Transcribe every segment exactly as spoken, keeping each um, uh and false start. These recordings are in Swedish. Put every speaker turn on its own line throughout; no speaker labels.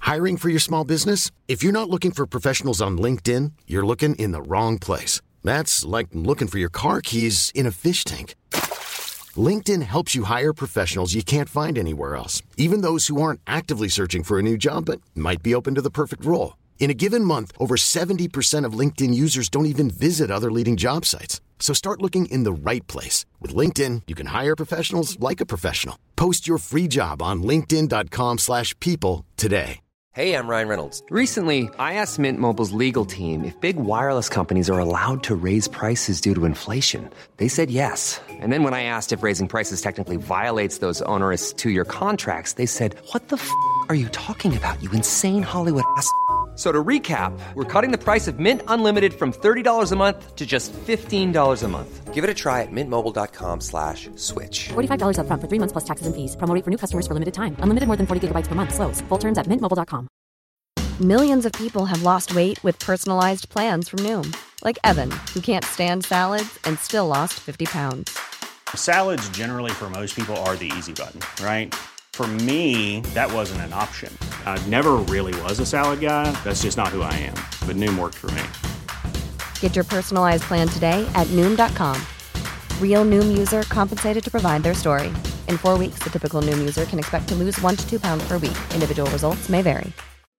Hiring for your small business? If you're not looking for professionals on LinkedIn, you're looking in the wrong place. That's like looking for your car keys in a fish tank. LinkedIn helps you hire professionals you can't find anywhere else, even those who aren't actively searching for a new job but might be open to the perfect role. In a given month, over seventy percent of LinkedIn users don't even visit other leading job sites. So start looking in the right place. With LinkedIn, you can hire professionals like a professional. Post your free job on linkedin dot com slash people today.
Hey, I'm Ryan Reynolds. Recently, I asked Mint Mobile's legal team if big wireless companies are allowed to raise prices due to inflation. They said yes. And then when I asked if raising prices technically violates those onerous two-year contracts, they said, what the f*** are you talking about, you insane Hollywood ass f- So to recap, we're cutting the price of Mint Unlimited from thirty dollars a month to just fifteen dollars a month. Give it a try at mintmobile.com slash switch.
forty-five dollars up front for three months plus taxes and fees. Promo rate for new customers for limited time. Unlimited more than forty gigabytes per month. Slows full terms at mint mobile dot com.
Millions of people have lost weight with personalized plans from Noom. Like Evan, who can't stand salads and still lost fifty pounds.
Salads generally for most people are the easy button, right? For me, that wasn't an option. I never really was a salad guy. That's just not who I am. But Noom worked for me.
Get your personalized plan today at Noom dot com. Real Noom user compensated to provide their story. In four weeks, the typical Noom user can expect to lose one to two pounds per week. Individual results may vary.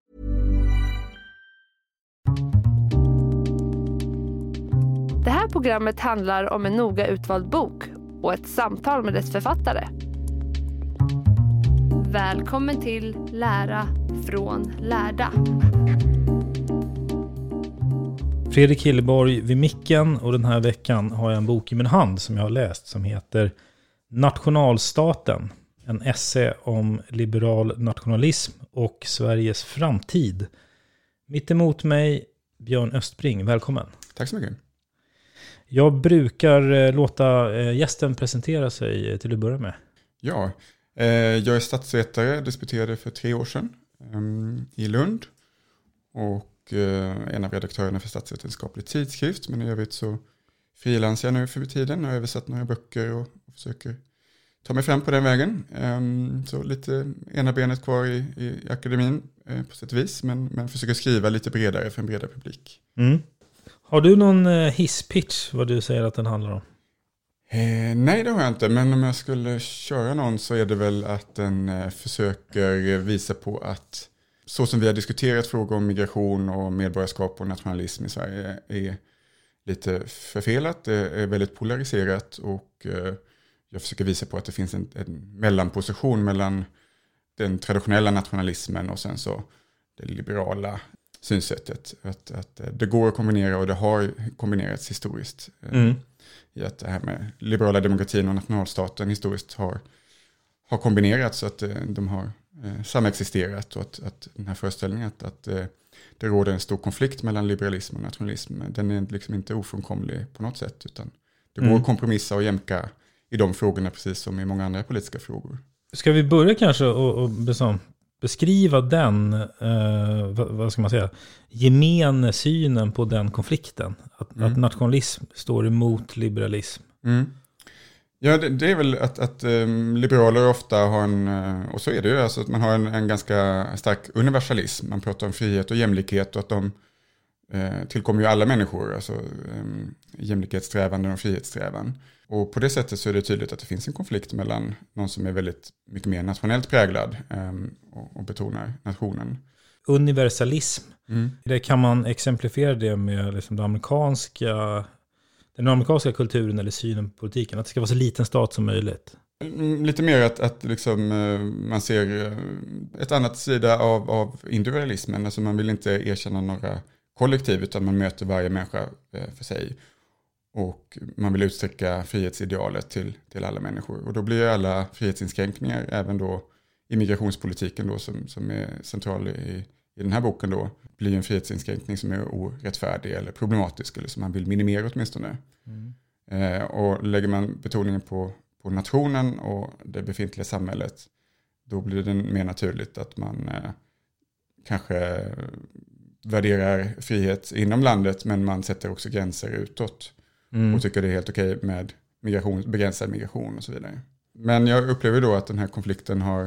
Det här programmet handlar om en noga utvald bok och ett samtal med dess författare. Välkommen till Lära från lärda.
Fredrik Hilleborg vid micken, och den här veckan har jag en bok i min hand som jag har läst som heter Nationalstaten. En essä om liberal nationalism och Sveriges framtid. Mitt emot mig Björn Östbring, välkommen.
Tack så mycket.
Jag brukar låta gästen presentera sig till att börja med.
Ja, jag är statsvetare, disputerade för tre år sedan i Lund. Och en av redaktörerna för Statsvetenskaplig tidskrift. Men i övrigt så frilansar jag nu för tiden och har översatt några böcker och försöker ta mig fram på den vägen. Så lite ena benet kvar i, i akademin på sätt och vis. Men, men försöker skriva lite bredare för en bredare publik.
Mm. Har du någon hisspitch vad du säger att den handlar om?
Eh, nej, det har jag inte. Men om jag skulle köra någon så är det väl att den eh, försöker visa på att så som vi har diskuterat frågor om migration och medborgarskap och nationalism i Sverige är lite förfelat. Det är väldigt polariserat och eh, jag försöker visa på att det finns en, en mellanposition mellan den traditionella nationalismen och sen så det liberala synsättet. Att, att det går att kombinera och det har kombinerats historiskt. Mm. I att det här med liberala demokratin och nationalstaten historiskt har, har kombinerats så att de har eh, samexisterat och att, att den här föreställningen att, att eh, det råder en stor konflikt mellan liberalism och nationalism, den är liksom inte ofrånkomlig på något sätt utan det går mm. att kompromissa och jämka i de frågorna precis som i många andra politiska frågor.
Ska vi börja kanske och, och besom, beskriva den, eh, vad, vad ska man säga, gemen synen på den konflikten? Att, mm. att nationalism står emot liberalism.
Mm. Ja, det, det är väl att, att um, liberaler ofta har en, och så är det ju, alltså att man har en, en ganska stark universalism. Man pratar om frihet och jämlikhet och att de eh, tillkommer ju alla människor, alltså um, jämlikhetssträvanden och frihetssträvan. Och på det sättet så är det tydligt att det finns en konflikt mellan någon som är väldigt mycket mer nationellt präglad um, och, och betonar nationen.
Universalism.
Mm.
Det kan man exemplifiera det med liksom den amerikanska den amerikanska kulturen eller synen på politiken, att det ska vara så liten stat som möjligt.
Lite mer att, att liksom, man ser ett annat sida av, av individualismen. Alltså man vill inte erkänna några kollektiv utan man möter varje människa för sig. Och man vill utsträcka frihetsidealet till, till alla människor. Och då blir alla frihetsinskränkningar, även då immigrationspolitiken då, som, som är central i, i den här boken då, blir en frihetsinskränkning som är orättfärdig eller problematisk eller som man vill minimera åtminstone. Mm. Eh, och lägger man betoningen på, på nationen och det befintliga samhället, då blir det mer naturligt att man eh, kanske värderar frihet inom landet men man sätter också gränser utåt. Mm. Och tycker det är helt okej med migration, begränsad migration och så vidare. Men jag upplever då att den här konflikten har,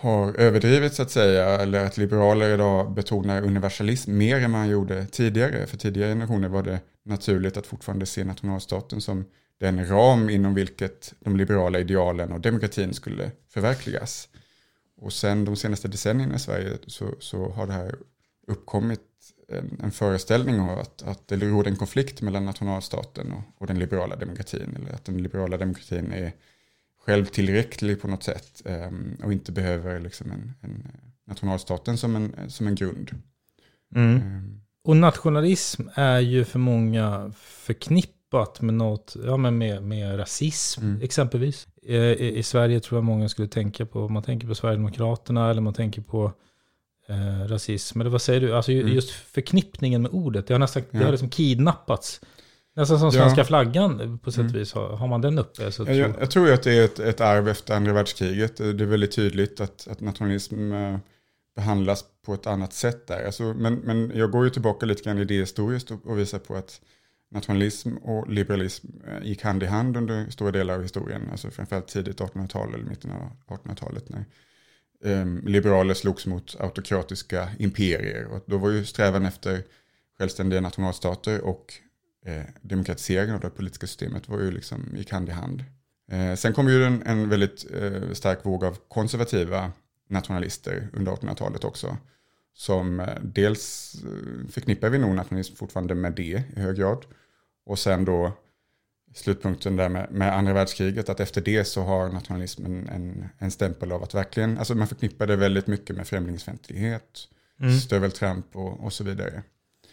har överdrivit så att säga, eller att liberaler idag betonar universalism mer än man gjorde tidigare. För tidigare generationer var det naturligt att fortfarande se nationalstaten som den ram inom vilket de liberala idealen och demokratin skulle förverkligas. Och sen de senaste decennierna i Sverige så, så har det här uppkommit en, en föreställning av att, att det råder en konflikt mellan nationalstaten och, och den liberala demokratin. Eller att den liberala demokratin är självtillräcklig på något sätt um, och inte behöver liksom en, en nationalstaten som en, som en grund.
Mm.
Um,
och nationalism är ju för många förknippat med något, ja, men med, med rasism mm. exempelvis. I, i, I Sverige tror jag många skulle tänka på, man tänker på Sverigedemokraterna eller man tänker på eh, rasism. Eller vad säger du? Alltså mm. just förknippningen med ordet, det har nästan ja. det har liksom kidnappats. Nästan som svenska ja. flaggan på sätt och mm. vis. Har, har man den uppe? Så
jag, jag, jag tror att det är ett, ett arv efter andra världskriget. Det är väldigt tydligt att, att nationalism eh, behandlas på ett annat sätt där. Alltså, men, men jag går ju tillbaka lite grann idéhistoriskt och, och visar på att nationalism och liberalism eh, gick hand i hand under stora delar av historien. Alltså framförallt tidigt artonhundratal eller mitten av artonhundratalet när eh, liberaler slogs mot autokratiska imperier. Och då var ju strävan efter självständiga nationalstater och Eh, demokratiseringen av det politiska systemet var ju liksom, gick hand i hand. Eh, sen kom ju en, en väldigt eh, stark våg av konservativa nationalister under artonhundratalet också. Som eh, dels eh, förknippar vi nog nationalism fortfarande med det i hög grad. Och sen då slutpunkten där med, med andra världskriget, att efter det så har nationalismen en, en stämpel av att verkligen, alltså man förknippar det väldigt mycket med främlingsfientlighet, mm. stöveltramp och, och så vidare.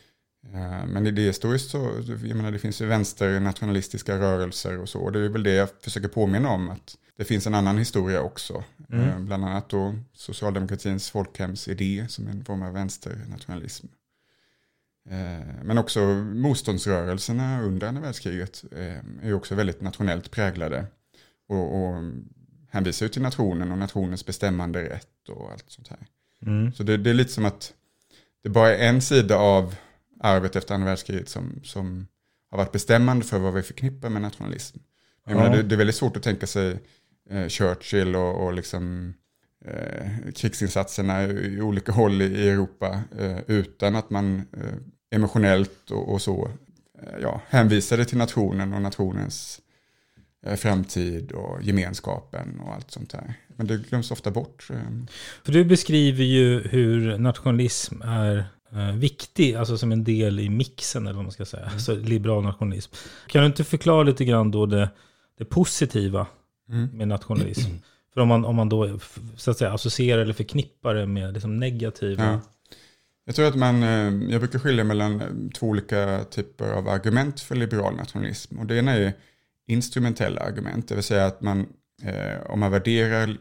Men i det historiskt så, jag menar, det finns ju vänsternationalistiska rörelser och så. Och det är väl det jag försöker påminna om, att det finns en annan historia också. Mm. Bland annat då socialdemokratins folkhemsidé som en form av vänsternationalism. Men också motståndsrörelserna under andra världskriget är ju också väldigt nationellt präglade. Och, och hänvisar ju till nationen och nationens bestämmande rätt och allt sånt här. Mm. Så det, det är lite som att det bara är en sida av arvet efter andra världskriget som, som har varit bestämmande för vad vi förknippar med nationalism. Jag ja. menar, det, det är väldigt svårt att tänka sig eh, Churchill och, och liksom, eh, krigsinsatserna i, i olika håll i, i Europa eh, utan att man eh, emotionellt och, och så eh, ja, hänvisade till nationen och nationens eh, framtid och gemenskapen och allt sånt där. Men det glöms ofta bort. Eh.
För du beskriver ju hur nationalism är Uh, viktig, alltså som en del i mixen eller vad man ska säga, mm. alltså liberal nationalism. Kan du inte förklara lite grann då det, det positiva mm. med nationalism? Mm. För om man, om man då så att säga associerar eller förknippar det med liksom negativa.
Ja. Jag tror att man, jag brukar skilja mellan två olika typer av argument för liberal nationalism. Och det ena är instrumentella argument, det vill säga att man eh, om man värderar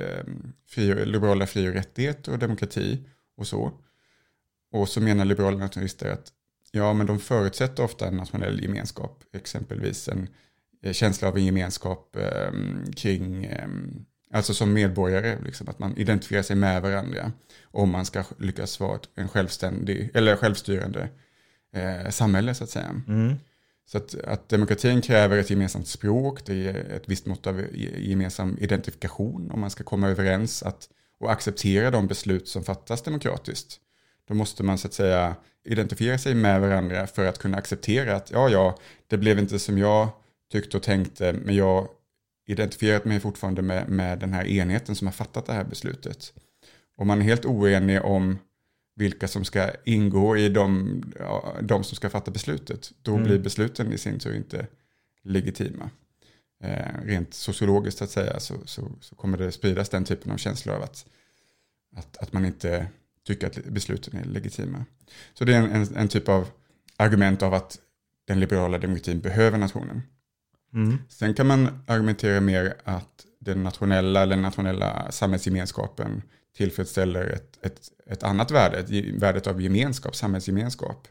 fri, liberala fri- och rättigheter och demokrati och så. Och så menar liberala nationalister att ja, men de förutsätter ofta en nationell gemenskap. Exempelvis en eh, känsla av en gemenskap eh, kring, eh, alltså som medborgare, liksom, att man identifierar sig med varandra om man ska lyckas vara en självständig eller självstyrande eh, samhälle så att säga. Mm. Så att, att demokratin kräver ett gemensamt språk, det är ett visst mått av gemensam identifikation om man ska komma överens att, och acceptera de beslut som fattas demokratiskt. Då måste man så att säga identifiera sig med varandra för att kunna acceptera att ja, ja, det blev inte som jag tyckte och tänkte, men jag identifierat mig fortfarande med, med den här enheten som har fattat det här beslutet. Om man är helt oenig om vilka som ska ingå i de, ja, de som ska fatta beslutet, då mm. blir besluten i sin tur inte legitima. Eh, rent sociologiskt så att säga så, så, så kommer det spridas den typen av känslor av att, att, att man inte tycker att besluten är legitima. Så det är en, en, en typ av argument av att den liberala demokratin behöver nationen. Mm. Sen kan man argumentera mer att den nationella eller nationella samhällsgemenskapen tillfredsställer ett, ett, ett annat värde, ett, värdet av gemenskap, samhällsgemenskap.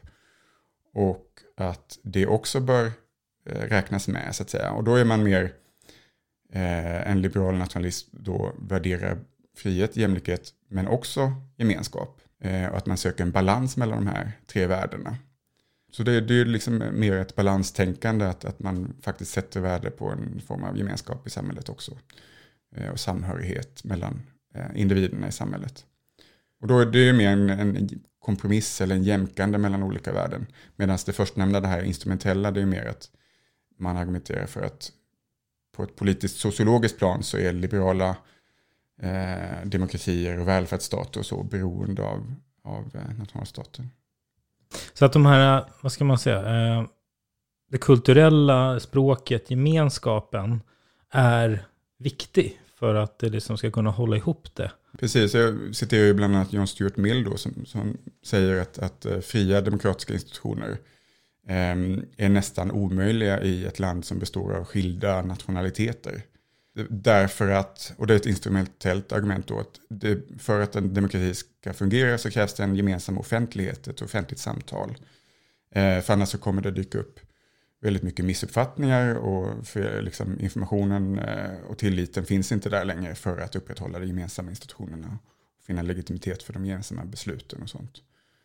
Och att det också bör eh, räknas med så att säga. Och då är man mer eh, en liberal nationalist då värderar frihet, jämlikhet men också gemenskap. Eh, och att man söker en balans mellan de här tre värdena. Så det, det är liksom mer ett balanstänkande att, att man faktiskt sätter värde på en form av gemenskap i samhället också. Eh, och samhörighet mellan eh, individerna i samhället. Och då är det ju mer en, en kompromiss eller en jämkande mellan olika värden. Medan det förstnämnda, det här instrumentella, det är mer att man argumenterar för att på ett politiskt sociologiskt plan så är liberala eh, demokratier och välfärdsstater och så beroende av, av eh, nationalstaten.
Så att de här, vad ska man säga, eh, det kulturella språket, gemenskapen är viktig för att det liksom ska kunna hålla ihop det.
Precis, jag citerar ju bland annat John Stuart Mill då, som, som säger att, att fria demokratiska institutioner eh, är nästan omöjliga i ett land som består av skilda nationaliteter. Därför att, och det är ett instrumentellt argument då, att det, för att en demokrati ska fungera så krävs det en gemensam offentlighet, ett offentligt samtal. Eh, för annars så kommer det dyka upp väldigt mycket missuppfattningar och för liksom informationen och tilliten finns inte där längre för att upprätthålla de gemensamma institutionerna och finna legitimitet för de gemensamma besluten och sånt.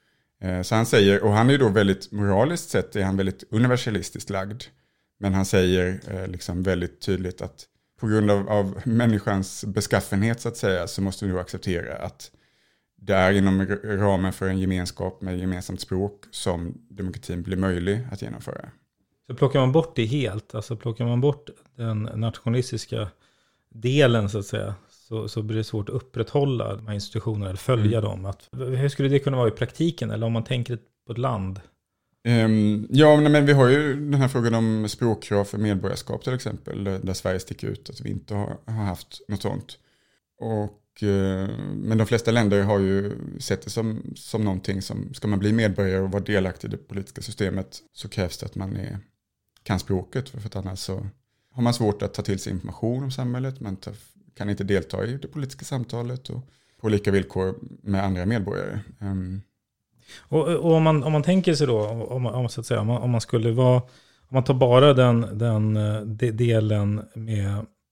Så han säger, och han är då väldigt moraliskt sett är han väldigt universalistiskt lagd, men han säger liksom väldigt tydligt att på grund av, av människans beskaffenhet så att säga så måste vi då acceptera att det är inom ramen för en gemenskap med gemensamt språk som demokratin blir möjlig att genomföra.
Så plockar man bort det helt, alltså plockar man bort den nationalistiska delen så att säga, så, så blir det svårt att upprätthålla de här institutionerna eller följa mm. dem. Att, hur skulle det kunna vara i praktiken eller om man tänker på ett land?
Um, ja, men vi har ju den här frågan om språkkrav för medborgarskap till exempel, där Sverige sticker ut att vi inte har, har haft något sånt. Och, uh, men de flesta länder har ju sett det som, som någonting som, ska man bli medborgare och vara delaktig i det politiska systemet så krävs det att man är kan språket, för att annars så har man svårt att ta till sig information om samhället, man kan inte delta i det politiska samtalet och på lika villkor med andra medborgare. Um.
Och, och om, man, om man tänker sig då, om, om, så att säga, om, man, om man skulle vara, om man tar bara den, den de, delen med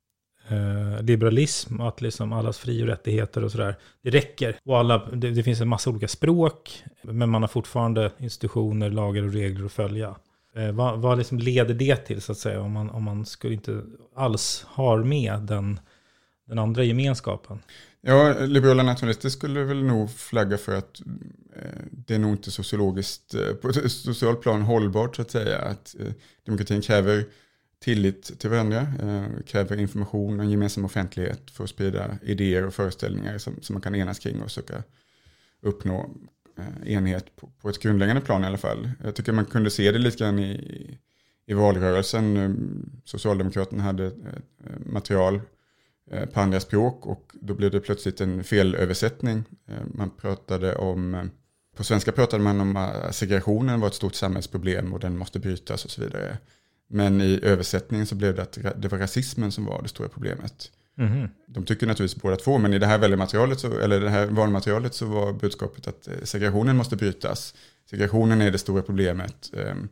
eh, liberalism, att liksom allas fri- och rättigheter och sådär, det räcker. Och alla, det, det finns en massa olika språk, men man har fortfarande institutioner, lagar och regler att följa. Eh, vad vad liksom leder det till så att säga om man, om man skulle inte alls har med den, den andra gemenskapen?
Ja, liberala nationalister skulle väl nog flagga för att eh, det är nog inte sociologiskt, eh, på ett socialt plan hållbart så att säga. Att eh, demokratin kräver tillit till varandra, eh, kräver information och gemensam offentlighet för att sprida idéer och föreställningar som, som man kan enas kring och söka uppnå eh, enhet på, på ett grundläggande plan i alla fall. Jag tycker man kunde se det lite grann i, i valrörelsen. Socialdemokraterna hade ett, ett material på andra språk och då blev det plötsligt en felöversättning. Man pratade om, på svenska pratade man om att segregationen var ett stort samhällsproblem och den måste brytas och så vidare. Men i översättningen så blev det att det var rasismen som var det stora problemet. Mm. De tycker naturligtvis båda två, men i det här valmaterialet så, eller det här valmaterialet så var budskapet att segregationen måste brytas. Segregationen är det stora problemet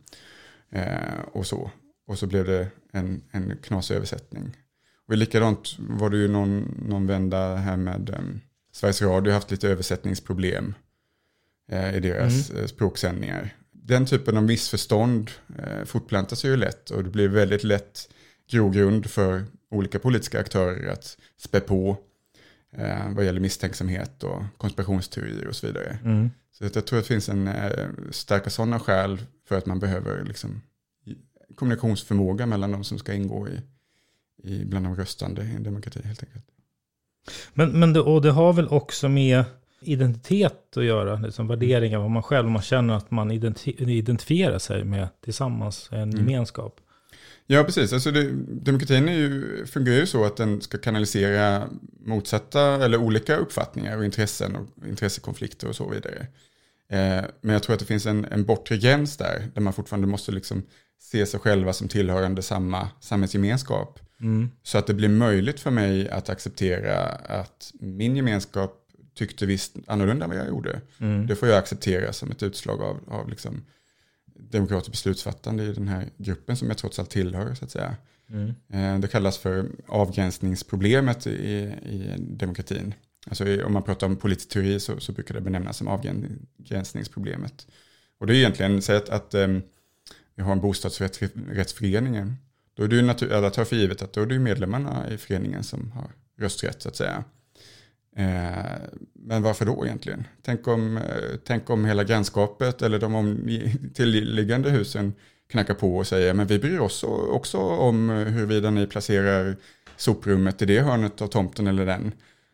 eh, och så. Och så blev det en, en knasig översättning. Och likadant var det ju någon, någon vända här med um, Sveriges Radio har haft lite översättningsproblem eh, i deras mm. eh, språksändningar. Den typen av missförstånd eh, fortplantar sig ju lätt och det blir väldigt lätt grogrund för olika politiska aktörer att spä på eh, vad gäller misstänksamhet och konspirationsteorier och så vidare. Mm. Så jag tror att det finns en eh, starka sådana skäl för att man behöver liksom, kommunikationsförmåga mellan de som ska ingå i I bland de röstande i en demokrati helt enkelt.
Men, men det, och det har väl också med identitet att göra, liksom värderingar, vad man själv, man känner att man identi- identifierar sig med tillsammans, en mm. gemenskap.
Ja, precis. Alltså det, demokratin är ju, fungerar ju så att den ska kanalisera motsatta eller olika uppfattningar och intressen och intressekonflikter och så vidare. Eh, men jag tror att det finns en, en bortre gräns där, där man fortfarande måste liksom se sig själva som tillhörande samma samhällsgemenskap. Mm. Så att det blir möjligt för mig att acceptera att min gemenskap tyckte visst annorlunda än vad jag gjorde. Mm. Det får jag acceptera som ett utslag av, av liksom demokratiskt beslutsfattande i den här gruppen som jag trots allt tillhör så att säga. Mm. Det kallas för avgränsningsproblemet i, i demokratin. Alltså i, om man pratar om politisk teori så, så brukar det benämnas som avgränsningsproblemet. Och det är egentligen så att, att um, vi har en bostadsrättsförening. Då är det ju natur- alla tar för givet att då är det ju medlemmarna i föreningen som har rösträtt så att säga. Eh, men varför då egentligen? Tänk om, eh, tänk om hela grannskapet eller de om, tillliggande husen knackar på och säger men vi bryr oss också om huruvida ni placerar soprummet i det hörnet av tomten eller den.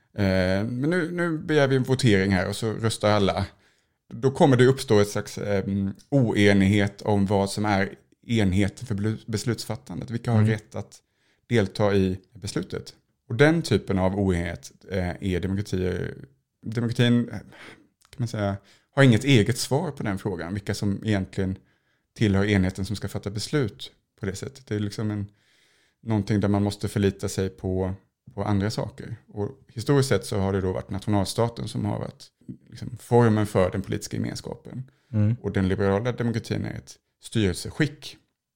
Eh, men nu, nu begär vi en votering här och så röstar alla. Då kommer det uppstå ett slags eh, oenighet om vad som är enheten för beslutsfattandet. Vilka har mm. rätt att delta i beslutet. Och den typen av oenighet eh, är demokratier. Demokratin kan man säga, har inget eget svar på den frågan. Vilka som egentligen tillhör enheten som ska fatta beslut på det sättet. Det är liksom en, någonting där man måste förlita sig på, på andra saker. Och historiskt sett så har det då varit nationalstaten som har varit liksom formen för den politiska gemenskapen. Mm. Och den liberala demokratin är ett styrelseskick.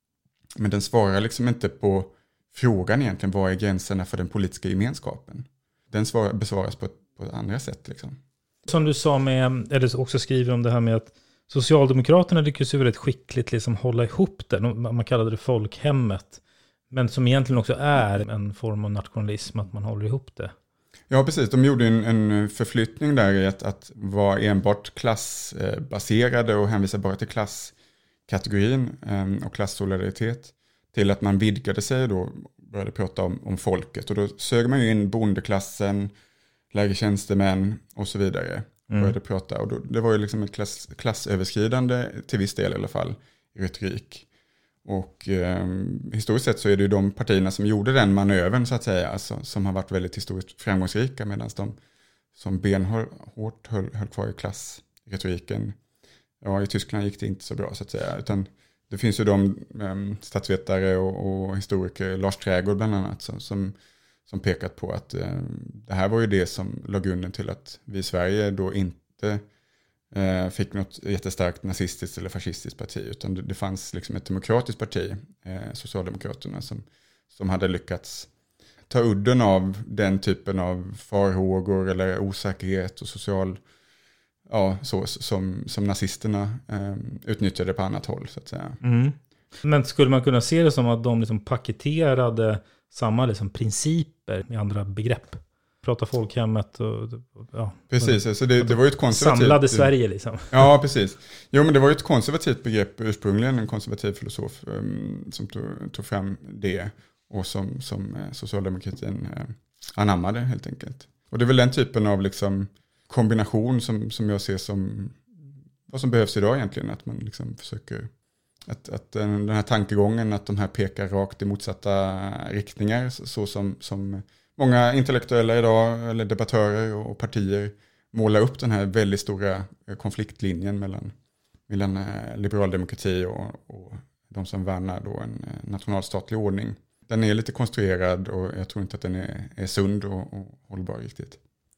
Men den svarar liksom inte på frågan egentligen, vad är gränserna för den politiska gemenskapen? Den svarar, besvaras på, på andra sätt liksom. Som
du sa med, eller också skriver om det här med att Socialdemokraterna lyckas ju väldigt skickligt liksom hålla ihop det. Man kallade det folkhemmet. Men som egentligen också är en form av nationalism, att man håller ihop det.
Ja, precis. De gjorde en, en förflyttning där i att, att vara enbart klassbaserade och hänvisa bara till klasskategorin eh, och klassolidaritet. Till att man vidgade sig då, började prata om, om folket. Och då sög man ju in bondeklassen, lägre tjänstemän och så vidare. Mm. Började prata. Och då, det var ju liksom ett klass, klassöverskridande, till viss del i alla fall, i retorik. Och eh, historiskt sett så är det ju de partierna som gjorde den manövern så att säga, alltså, som har varit väldigt historiskt framgångsrika, medan de som benhårt höll, höll kvar i klassretoriken. Ja, i Tyskland gick det inte så bra så att säga, utan det finns ju de um, statsvetare och, och historiker, Lars Trägård bland annat, som, som, som pekat på att um, det här var ju det som låg grunden till att vi i Sverige då inte uh, fick något jättestarkt nazistiskt eller fascistiskt parti, utan det, det fanns liksom ett demokratiskt parti, uh, Socialdemokraterna, som, som hade lyckats ta udden av den typen av farhågor eller osäkerhet och social... Ja, så som, som nazisterna eh, utnyttjade på annat håll så att säga. Mm.
Men skulle man kunna se det som att de liksom paketerade samma liksom principer med andra begrepp? Prata folkhemmet och ja.
Precis, alltså det, det var ju ett konservativt...
Samlade Sverige liksom.
Ja, precis. Jo, men det var ju ett konservativt begrepp ursprungligen, en konservativ filosof um, som tog, tog fram det och som, som socialdemokratin uh, anammade helt enkelt. Och det är väl den typen av liksom kombination som, som jag ser som vad som behövs idag egentligen, att man liksom försöker att, att den här tankegången att de här pekar rakt i motsatta riktningar, så som, som många intellektuella idag eller debattörer och partier målar upp den här väldigt stora konfliktlinjen mellan, mellan liberal demokrati och, och de som värnar då en nationalstatlig ordning. Den är lite konstruerad och jag tror inte att den är, är sund och, och hållbar riktigt.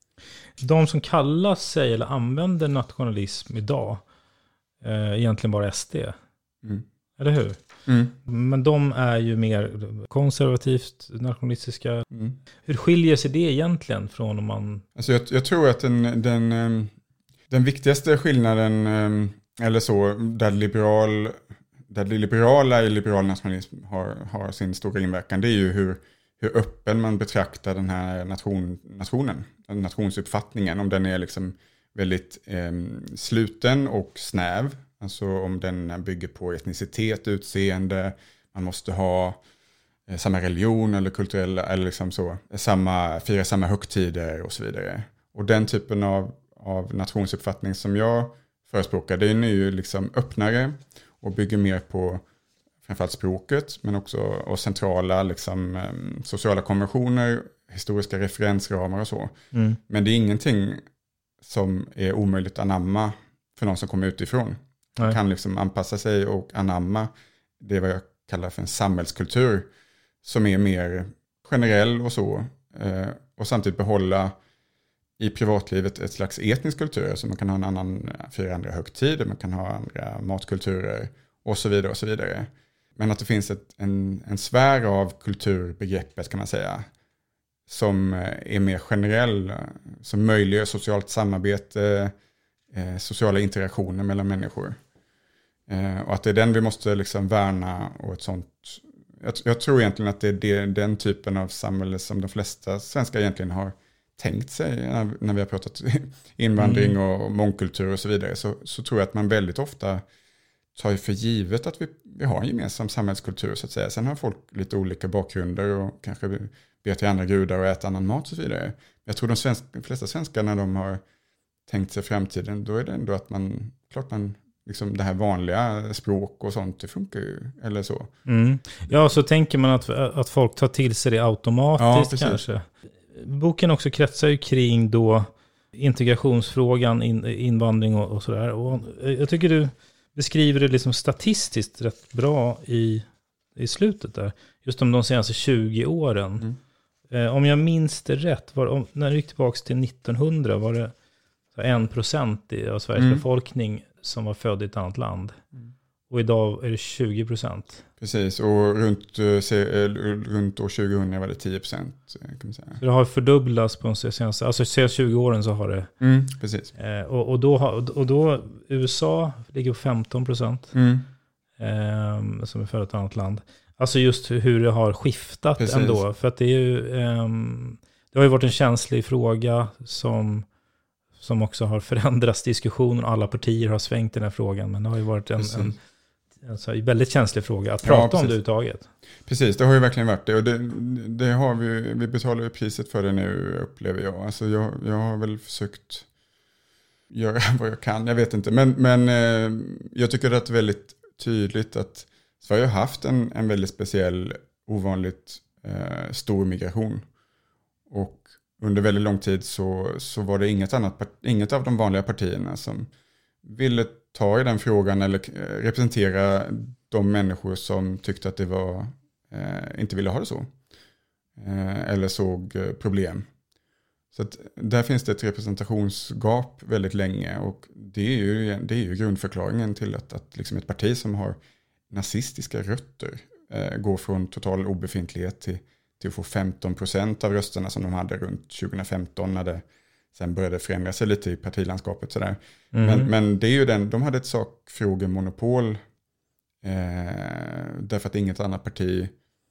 De som kallar sig eller använder nationalism idag är egentligen bara S D. Mm. Eller hur? Mm. Men de är ju mer konservativt nationalistiska. Mm. Hur skiljer sig det egentligen från om man...
Alltså jag, jag tror att den, den, den viktigaste skillnaden, eller så, där, liberal, där det liberala i liberal nationalism har, har sin stora inverkan, det är ju hur, hur öppen man betraktar den här nation, nationen. Nationsuppfattningen, om den är liksom väldigt eh, sluten och snäv, alltså om den bygger på etnicitet, utseende, man måste ha eh, samma religion eller kulturella eller liksom så, samma, fira samma högtider och så vidare. Och den typen av, av nationsuppfattning som jag förespråkar, den är ju liksom öppnare och bygger mer på framförallt språket, men också och centrala liksom, eh, sociala konventioner, historiska referensramar och så. Mm. Men det är ingenting som är omöjligt att anamma för någon som kommer utifrån. Man kan liksom anpassa sig och anamma det vad jag kallar för en samhällskultur som är mer generell och så. Eh, och samtidigt behålla i privatlivet ett slags etnisk kultur. Så man kan ha en annan, fyra andra högtider, man kan ha andra matkulturer och så vidare och så vidare. Men att det finns ett, en, en sfär av kulturbegreppet kan man säga, som är mer generell, som möjliggör socialt samarbete, eh, sociala interaktioner mellan människor. Eh, och att det är den vi måste liksom värna. Och ett sånt, jag, jag tror egentligen att det är det, den typen av samhälle som de flesta svenskar egentligen har tänkt sig när, när vi har pratat invandring mm. och mångkultur och så vidare, så, så tror jag att man väldigt ofta tar för givet att vi, vi har en gemensam samhällskultur så att säga. Sen har folk lite olika bakgrunder och kanske ber till andra gudar och äter annan mat och så vidare. Jag tror de, svenska, de flesta svenskar när de har tänkt sig framtiden, då är det ändå att man, klart man, liksom det här vanliga språk och sånt, det funkar ju, eller så.
Mm. Ja, så tänker man att, att folk tar till sig det automatiskt ja, kanske. Boken också kretsar ju kring då integrationsfrågan, in, invandring och, och sådär. Och jag tycker du beskriver det liksom statistiskt rätt bra i, i slutet där. Just om de senaste tjugo åren. Mm. Eh, om jag minns det rätt, var, om, när det gick tillbaka till nittonhundra var det en procent av Sveriges mm. befolkning som var född i ett annat land. Mm. Och idag är det tjugo procent.
Precis, och runt, se, runt år tjugohundra var det tio procent. Kan man säga.
Så det har fördubblats på de senaste, alltså senaste tjugo åren så har det.
Mm, precis.
Eh, och, och, då har, och då U S A ligger på femton procent. Mm. Eh, som är född i ett annat land. Alltså just hur det har skiftat precis. Ändå. För att det är ju, eh, det har ju varit en känslig fråga som... som också har förändrats diskussionen. Alla partier har svängt den här frågan. Men det har ju varit en, en, en så väldigt känslig fråga att prata ja, om det överhuvudtaget.
Precis, det har ju verkligen varit det. Och det, det har vi, vi betalar ju priset för det nu, upplever jag. Alltså jag, jag har väl försökt göra vad jag kan. Jag vet inte. Men, men eh, jag tycker det är väldigt tydligt att Sverige har haft en, en väldigt speciell, ovanligt eh, stor migration. Och under väldigt lång tid så, så var det inget, annat, inget av de vanliga partierna som ville ta i den frågan eller representera de människor som tyckte att det var, eh, inte ville ha det så. Eh, eller såg problem. Så att där finns det ett representationsgap väldigt länge, och det är ju, det är ju grundförklaringen till att, att liksom ett parti som har nazistiska rötter eh, går från total obefintlighet till till att få femton procent av rösterna som de hade runt tjugohundrafemton när det sen började förändra sig lite i partilandskapet. Sådär. Mm. Men, men det är ju den, de hade ett sakfrågemonopol eh, därför att inget annat parti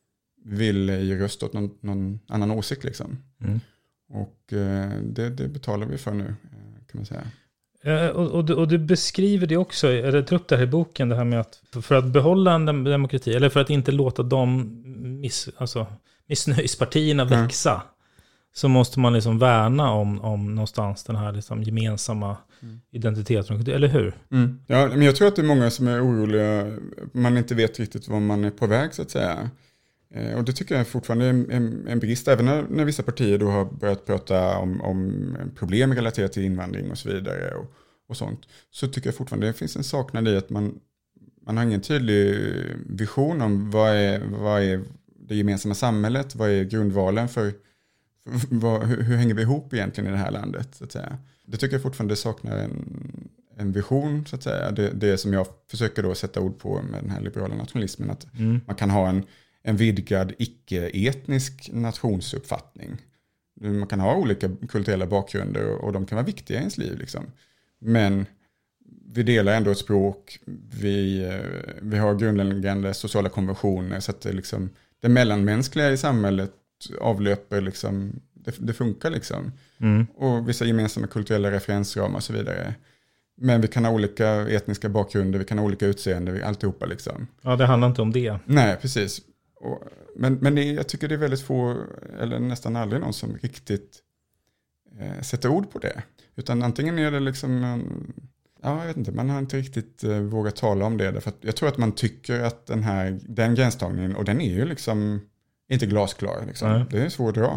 ville ge röst åt någon, någon annan åsikt. Liksom. Mm. Och eh, det, det betalar vi för nu, kan man säga.
Ja, och, och, du, och du beskriver det också, eller tar upp det här i boken, det här med att för att behålla en demokrati, eller för att inte låta dem miss, alltså, missnöjespartierna växa, mm. så måste man liksom värna om, om någonstans den här liksom gemensamma mm. identiteten, eller hur?
Mm. Ja, men jag tror att det är många som är oroliga, man inte vet riktigt var man är på väg så att säga. Eh, och det tycker jag fortfarande är en, en, en brist, även när, när vissa partier då har börjat prata om, om problem relaterat till invandring och så vidare och, och sånt, så tycker jag fortfarande det finns en saknad i att man, man har ingen tydlig vision om vad är, vad är det gemensamma samhället, vad är grundvalen för, för vad, hur, hur hänger vi ihop egentligen i det här landet så att säga. Det tycker jag fortfarande saknar en, en vision så att säga. Det, det som jag försöker då sätta ord på med den här liberala nationalismen, att mm. man kan ha en, en vidgad icke-etnisk nationsuppfattning. Man kan ha olika kulturella bakgrunder och, och de kan vara viktiga i ens liv liksom. Men vi delar ändå ett språk, vi, vi har grundläggande sociala konventioner, så att det, liksom, det mellanmänskliga i samhället avlöper, liksom, det, det funkar liksom. Mm. Och vissa gemensamma kulturella referensramar och så vidare. Men vi kan ha olika etniska bakgrunder, vi kan ha olika utseende, alltihopa liksom.
Ja, det handlar inte om det.
Nej, precis. Och, men men det, jag tycker det är väldigt få, eller nästan aldrig någon som riktigt eh, sätter ord på det. Utan antingen är det liksom en, ja, jag vet inte, man har inte riktigt eh, vågat tala om det. Därför att jag tror att man tycker att den här, den gränstagningen, och den är ju liksom inte glasklar. Liksom. Mm. Det är svårt att dra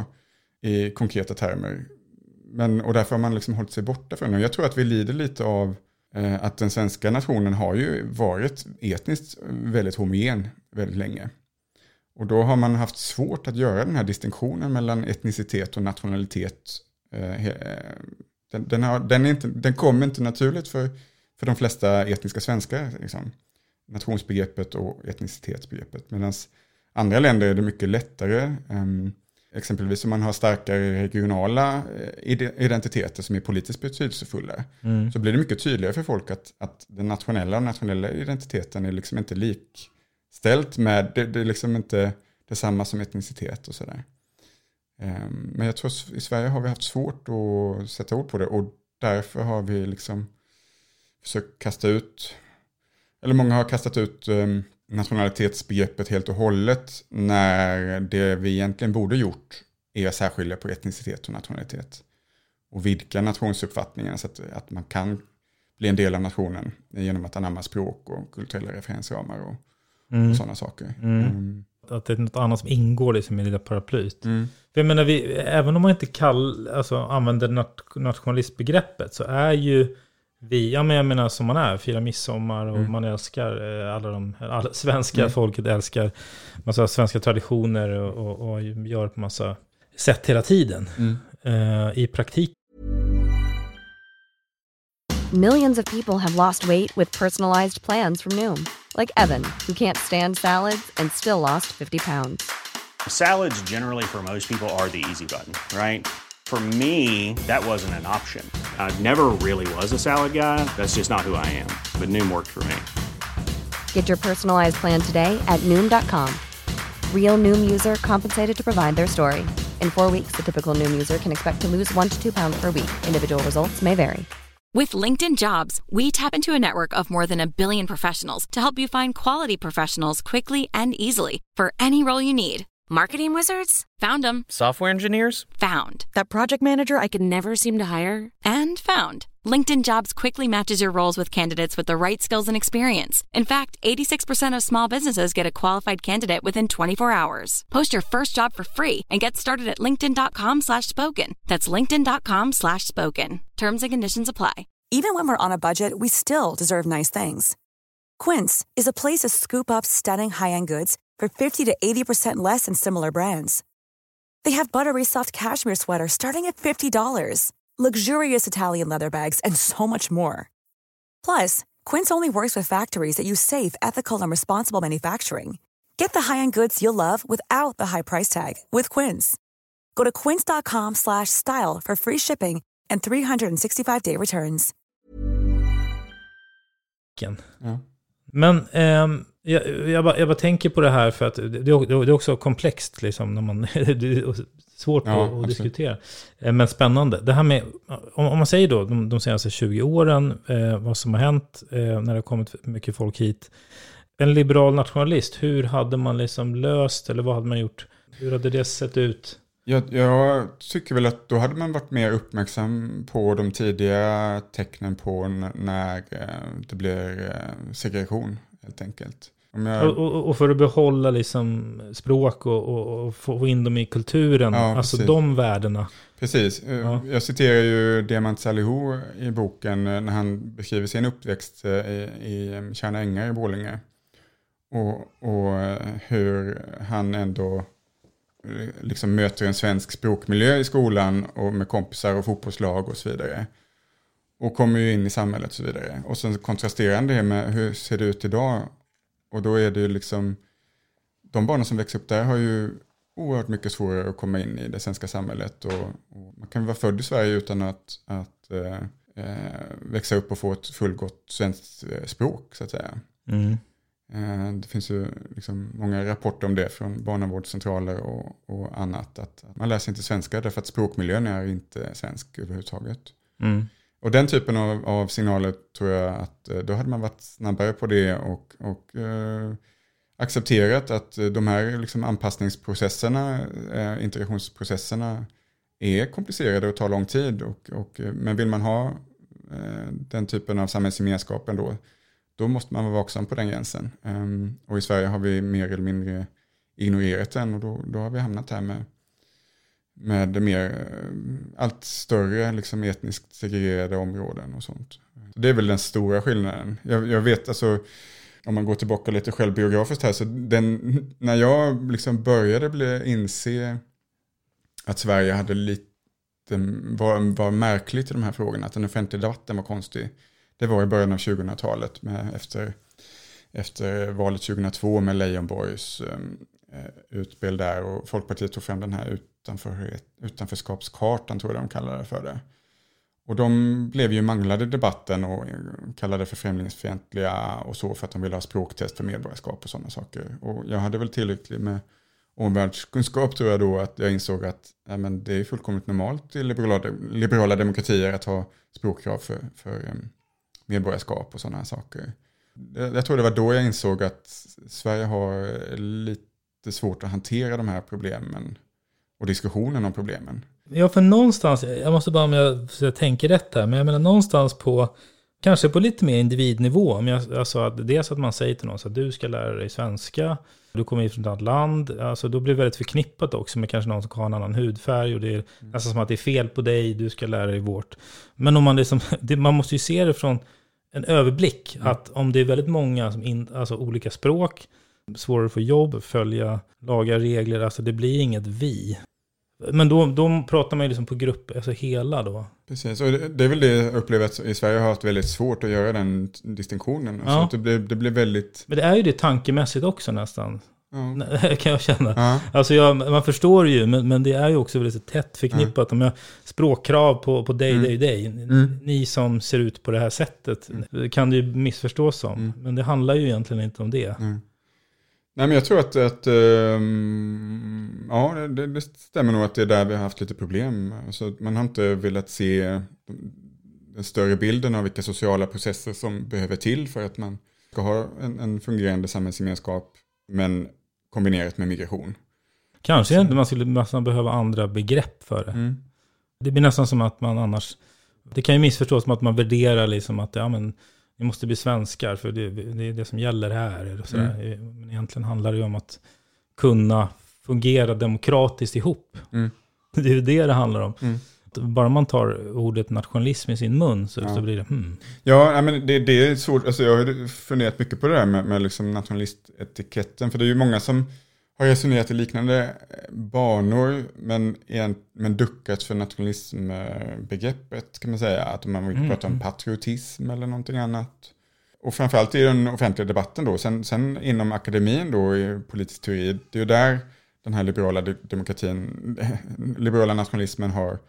i konkreta termer. Men, och därför har man liksom hållit sig borta från det. Jag tror att vi lider lite av eh, att den svenska nationen har ju varit etniskt väldigt homogen väldigt länge. Och då har man haft svårt att göra den här distinktionen mellan etnicitet och nationalitet. Eh, den, den, har, den, är inte, den kommer inte naturligt för, för de flesta etniska svenskar. Liksom. Nationsbegreppet och etnicitetsbegreppet. Medan andra länder är det mycket lättare. Um, exempelvis om man har starkare regionala identiteter som är politiskt betydelsefulla. Mm. Så blir det mycket tydligare för folk att, att den nationella och nationella identiteten är liksom inte likställt med, det, det är liksom inte detsamma som etnicitet och sådär. Men jag tror att i Sverige har vi haft svårt att sätta ord på det, och därför har vi liksom försökt kasta ut, eller många har kastat ut nationalitetsbegreppet helt och hållet, när det vi egentligen borde gjort är att särskilja på etnicitet och nationalitet och vidga nationsuppfattningen så att, att man kan bli en del av nationen genom att anamma språk och kulturella referensramar och, mm. och sådana saker.
Mm. Mm. Att det är något annat som ingår liksom i det där paraplyt. Mm. För jag menar, vi, även om man inte kall, alltså, använder nat- nationalistbegreppet, så är ju vi, ja, men jag menar som man är, firar midsommar och mm. man älskar eh, alla de, alla, svenska mm. folket älskar massa svenska traditioner och, och, och gör på massa sätt hela tiden. Mm. Uh, i praktik.
Millions of people have lost weight with personalized plans from Noom. Like Evan, who can't stand salads and still lost fifty pounds.
Salads generally for most people are the easy button, right? For me, that wasn't an option. I never really was a salad guy. That's just not who I am. But Noom worked for me.
Get your personalized plan today at Noom dot com. Real Noom user compensated to provide their story. In four weeks, the typical Noom user can expect to lose one to two pounds per week. Individual results may vary.
With LinkedIn Jobs, we tap into a network of more than a billion professionals to help you find quality professionals quickly and easily for any role you need.
Marketing wizards?
Found them.
Software engineers?
Found.
That project manager I could never seem to hire?
And found. LinkedIn Jobs quickly matches your roles with candidates with the right skills and experience. In fact, eighty-six percent of small businesses get a qualified candidate within twenty-four hours. Post your first job for free and get started at linkedin dot com slash spoken. That's linkedin dot com slash spoken. Terms and conditions apply.
Even when we're on a budget, we still deserve nice things. Quince is a place to scoop up stunning high-end goods for fifty to eighty percent less than similar brands. They have buttery soft cashmere sweaters starting at fifty dollars, luxurious Italian leather bags, and so much more. Plus, Quince only works with factories that use safe, ethical, and responsible manufacturing. Get the high-end goods you'll love without the high price tag with Quince. Go to quince dot com slash style for free shipping and three sixty-five day returns.
Ja. Men ähm, jag, jag, bara, jag bara tänker på det här för att det, det är också komplext liksom, när man, det är svårt ja, att, att diskutera. Men spännande. Det här med, om, om man säger då de, de senaste tjugo åren, eh, vad som har hänt eh, när det har kommit mycket folk hit. En liberal nationalist, hur hade man liksom löst, eller vad hade man gjort? Hur hade det sett ut?
Jag, jag tycker väl att då hade man varit mer uppmärksam på de tidiga tecknen på n- när eh, det blir eh, segregation helt enkelt. Om jag...
och, och för att behålla liksom språk och, och, och få in dem i kulturen,
ja,
alltså
precis.
De värdena.
Precis. Ja. Jag citerar ju Diamant Salihu i boken när han beskriver sin uppväxt i, i Tjärna Ängar i Borlänge. Och, och hur han ändå liksom möter en svensk språkmiljö i skolan och med kompisar och fotbollslag och så vidare. Och kommer ju in i samhället och så vidare. Och sen kontrasterar han det med hur ser det ut idag. Och då är det ju liksom, de barnen som växer upp där har ju oerhört mycket svårare att komma in i det svenska samhället. Och, och man kan vara född i Sverige utan att, att äh, växa upp och få ett fullgott svenskt språk så att säga. Mm. Det finns ju liksom många rapporter om det från barnavårdscentraler och, och annat. Att man läser inte svenska därför att språkmiljön är inte svensk överhuvudtaget. Mm. Och den typen av, av signaler tror jag att då hade man varit snabbare på det och, och eh, accepterat att de här liksom anpassningsprocesserna, eh, integrationsprocesserna är komplicerade och tar lång tid. Och, och, men vill man ha eh, den typen av samhällsgemenskapen då, då måste man vara vaksam på den gränsen. Um, och i Sverige har vi mer eller mindre ignorerat den och då, då har vi hamnat här med, med mer, allt större liksom etniskt segregerade områden och sånt. Så det är väl den stora skillnaden. Jag, jag vet alltså, om man går tillbaka lite självbiografiskt här, så den, när jag liksom började bli, inse att Sverige hade lite, var, var märkligt i de här frågorna, att den offentliga debatten var konstig. Det var i början av tjugohundratalet med, efter, efter valet tjugohundratvå med Leijonborgs eh, utspel där, och Folkpartiet tog fram den här utanför, utanförskapskartan, tror jag de kallade det för det. Och de blev ju manglade i debatten och kallade det för främlingsfientliga och så, för att de ville ha språktest för medborgarskap och sådana saker. Och jag hade väl tillräckligt med omvärldskunskap tror jag då att jag insåg att ja, men det är fullkomligt normalt i liberala, liberala demokratier att ha språkkrav för, för um, medborgarskap och sådana här saker. Jag, jag tror det var då jag insåg att Sverige har lite svårt att hantera de här problemen och diskussionen om problemen.
Ja, för någonstans, jag måste bara om jag, jag tänker rätt här, men jag menar någonstans på, kanske på lite mer individnivå. Men jag, alltså att dels att man säger till någon så att du ska lära dig svenska, du kommer ifrån ett annat land, alltså då blir det väldigt förknippat också med kanske någon som har en annan hudfärg och det är mm. nästan som att det är fel på dig, du ska lära dig vårt. Men om man liksom, det, man måste ju se det från en överblick, mm. att om det är väldigt många som in, alltså olika språk, svårare att få jobb, följa lagar, regler, alltså det blir inget vi. Men då, då pratar man ju liksom på grupp, alltså hela då.
Precis, och det, det är väl det jag upplever att i Sverige har haft väldigt svårt att göra den distinktionen. Alltså
ja.
att det, blir, det blir väldigt...
Men det är ju det tankemässigt också nästan. Ja. Kan jag känna.
Ja.
Alltså jag, man förstår ju, men, men det är ju också väldigt tätt förknippat. Ja. Om jag språkkrav på, på dig, mm. dig, dig. Mm. Ni som ser ut på det här sättet. Mm. Kan det ju missförstås som. Mm. Men det handlar ju egentligen inte om det.
Mm. Nej, men jag tror att, att um, ja, det, det stämmer nog att det är där vi har haft lite problem. Alltså, man har inte velat se den större bilden av vilka sociala processer som behöver till för att man ska ha en, en fungerande samhällsgemenskap, men kombinerat med migration.
Kanske inte man skulle nästan behöva andra begrepp för det. Mm. Det blir nästan som att man annars, det kan ju missförstås som att man värderar liksom att ja, men vi måste bli svenskar för det, det är det som gäller här. Och sådär. Mm. Men egentligen handlar det ju om att kunna fungera demokratiskt ihop. Mm. Det är ju det det handlar om. Mm. Bara man tar ordet nationalism i sin mun så, ja. så blir det hmm.
Ja, men det, det är svårt. Alltså jag har funderat mycket på det här med, med liksom nationalitetiketten. För det är ju många som har resonerat i liknande banor, men, men duckat för nationalismbegreppet kan man säga. Att man vill mm. prata om patriotism eller någonting annat. Och framförallt i den offentliga debatten då. Sen, sen inom akademin då i politisk teori, det är ju där den här liberala demokratin, liberala nationalismen har,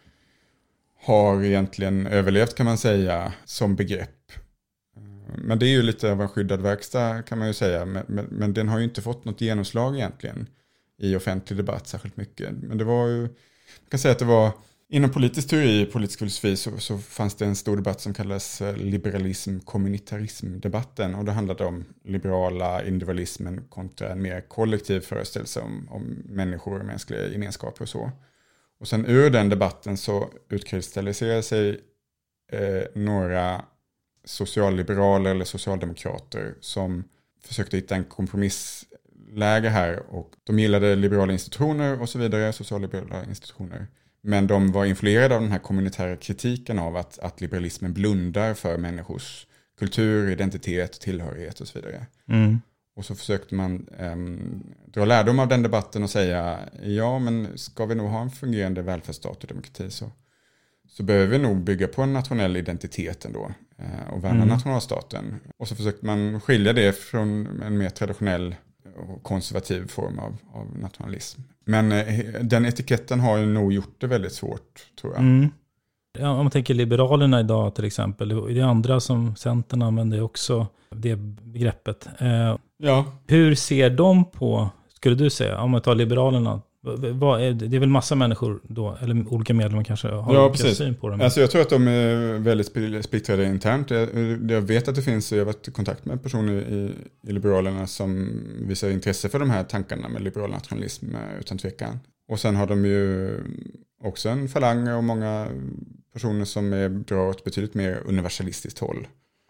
har egentligen överlevt kan man säga som begrepp. Men det är ju lite av en skyddad verkstad kan man ju säga. Men, men, men den har ju inte fått något genomslag egentligen i offentlig debatt särskilt mycket. Men det var ju, man kan säga att det var inom politisk teori, politisk filosofi så, så fanns det en stor debatt som kallades liberalism, kommunitarism-debatten. Och det handlade om liberala individualismen kontra en mer kollektiv föreställelse om, om människor och mänskliga gemenskaper och så. Och sen ur den debatten så utkristalliserade sig eh, några socialliberaler eller socialdemokrater som försökte hitta en kompromissläge här, och de gillade liberala institutioner och så vidare, socialliberala institutioner, men de var influerade av den här kommunitära kritiken av att, att liberalismen blundar för människors kultur, identitet, tillhörighet och så vidare. Mm. Och så försökte man um, dra lärdom av den debatten och säga ja, men ska vi nog ha en fungerande välfärdsstat och demokrati så så behöver vi nog bygga på en nationell identitet ändå och värna mm. nationalstaten. Och så försökte man skilja det från en mer traditionell och konservativ form av, av nationalism. Men eh, den etiketten har ju nog gjort det väldigt svårt, tror jag. Mm.
Ja, om man tänker Liberalerna idag till exempel, det är andra som Centern använder också det begreppet. Eh, ja. Hur ser de på, skulle du säga, om man tar Liberalerna, vad är, det är väl massa människor då, eller olika medlemmar kanske har
ja,
olika
precis.
syn på dem.
Alltså jag tror att de är väldigt splittrade internt. Jag, jag vet att det finns, jag har varit i kontakt med personer i, i Liberalerna som visar intresse för de här tankarna med liberal nationalism utan tvekan. Och sen har de ju också en falang och många personer som är, drar åt betydligt mer universalistiskt håll.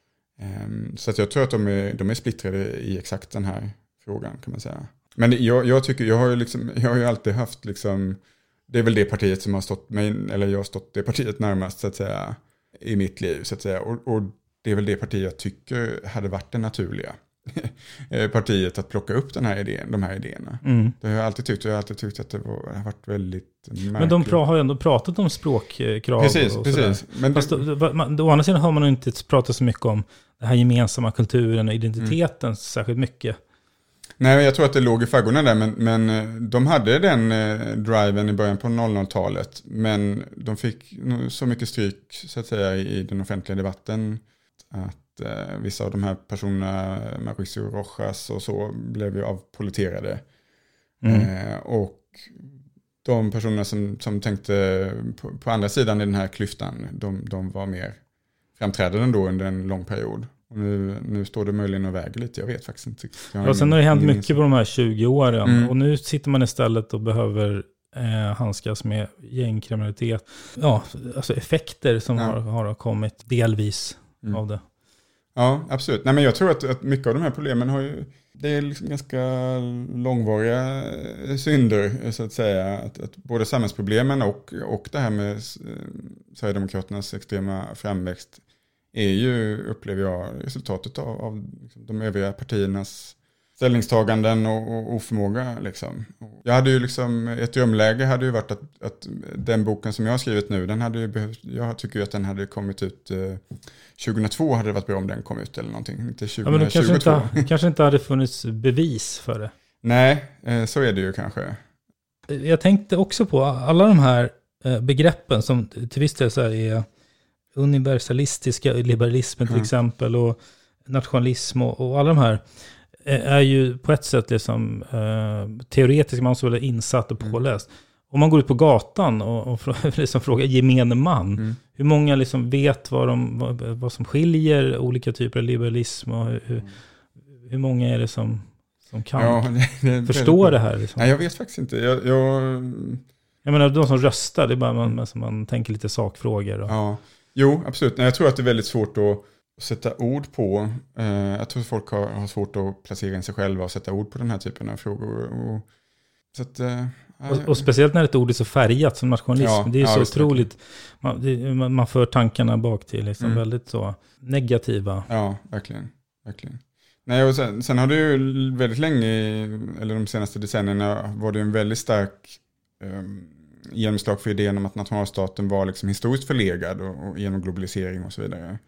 Um, så att jag tror att de är, de är splittrade i exakt den här frågan kan man säga. Men jag, jag tycker, jag har ju liksom, jag har ju alltid haft liksom, det är väl det partiet som har stått mig, eller jag har stått det partiet närmast så att säga i mitt liv så att säga. Och, och det är väl det partiet jag tycker hade varit det naturliga partiet att plocka upp den här idén, de här idéerna. Mm. Det har jag alltid tyckt, och jag har alltid tyckt att det, var, det har varit väldigt märkligt.
Men de pra, har ju ändå pratat om språkkrav.
Precis,
och
precis. Men
Fast det, då, man, å andra sidan har man nog inte pratat så mycket om den här gemensamma kulturen och identiteten mm. särskilt mycket.
Nej, jag tror att det låg i faggorna där, men, men de hade den eh, driven i början på noll noll-talet, men de fick så mycket stryk så att säga i den offentliga debatten att eh, vissa av de här personerna, Mauricio Rojas och så, blev ju avpoliterade. Mm. Eh, och de personerna som, som tänkte på, på andra sidan i den här klyftan, de, de var mer framträdande då under en lång period. Och nu, nu står det möjligen och väger lite, jag vet faktiskt inte.
Ja, sen har det hänt mycket på de här tjugo åren.
Mm.
Och nu sitter man istället och behöver eh, handskas med gängkriminalitet. Ja, alltså effekter som ja. har, har kommit delvis mm. av det.
Ja, absolut. Nej, men jag tror att, att mycket av de här problemen har ju, det är liksom ganska långvariga synder så att säga. Att, att både samhällsproblemen och, och det här med eh, Sverigedemokraternas extrema framväxt är ju, upplever jag, resultatet av, av liksom, de övriga partiernas ställningstaganden och, och oförmåga. Liksom. Jag hade ju liksom, ett drömläge hade ju varit att, att den boken som jag har skrivit nu, den hade ju behövt, jag tycker ju att den hade kommit ut eh, tjugohundratvå hade det varit bra om den kom ut eller någonting. Inte tjugohundratjugotvå. Ja, men det
kanske inte, kanske inte hade funnits bevis för det.
Nej, eh, så är det ju kanske.
Jag tänkte också på alla de här eh, begreppen som till viss del så här är universalistiska, liberalismen till mm. exempel och nationalism och, och alla de här är ju på ett sätt liksom, eh, teoretiskt man så är insatt och påläst. Mm. Om man går ut på gatan och, och liksom frågar gemene man, mm. hur många liksom vet vad, de, vad, vad som skiljer olika typer av liberalism och hur, mm. hur många är det som, som kan
ja, det, det
förstå det här? Liksom?
Nej, jag vet faktiskt inte. Jag, jag...
jag menar, de som röstar, det är bara man, man, man tänker lite sakfrågor. Och...
Ja, jo, absolut. Nej, jag tror att det är väldigt svårt att sätta ord på. Eh, jag tror att folk har, har svårt att placera in sig själva och sätta ord på den här typen av frågor. Och, så att, eh,
och, och speciellt när ett ord är så färgat som nationalism. Ja, det är ja, så otroligt. Man, det, man för tankarna bak till liksom mm. väldigt så negativa.
Ja, verkligen. verkligen. Nej, och sen, sen har det ju väldigt länge, eller de senaste decennierna, var det en väldigt stark um, genomslag för idén om att nationalstaten var liksom historiskt förlegad och, och genom globalisering och så vidare.